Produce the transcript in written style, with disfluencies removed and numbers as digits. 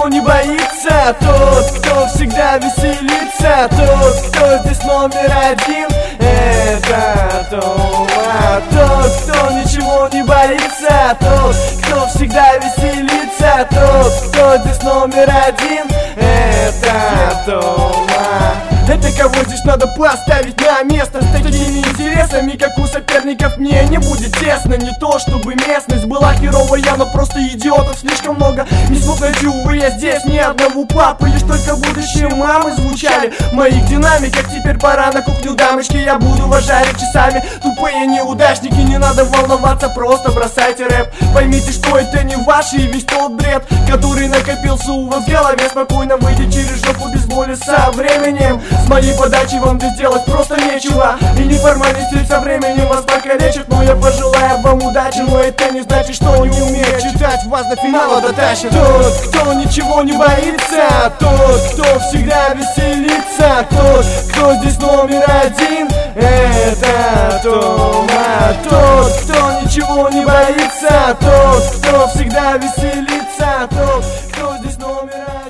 ничего не боится, тот, кто всегда веселится, тот, кто здесь номер один. Это Тома. Тот, кто ничего не боится, тот, кто всегда веселится, тот, кто здесь номер один. Это Тома. Это кого здесь надо поставить на место. С такими интересами, как у соперников, мне не будет тесно. Не то чтобы местность была херовая, но просто идиотов слишком много. Не смог найти, увы, я здесь ни одного папы. Лишь только будущие мамы звучали в моих динамиках. Теперь пора на кухню, дамочки, я буду вас жарить часами. Тупые неудачники, не надо волноваться, просто бросайте рэп. Поймите, что это не ваш и весь тот бред, который накопился у вас в голове. Спокойно выйдите через жопу без боли со временем. С моей подачей вам здесь делать просто нечего. И неформальности со временем вас покалечат. Но я пожелаю вам удачи, но это не значит, что не умеет читать, вас до финала дотащит. Тот, кто ничего не боится, тот, кто всегда веселится, тот, кто здесь номер один. Это Тома. Тот, кто ничего не боится, тот, кто всегда веселится, тот, кто здесь номер один.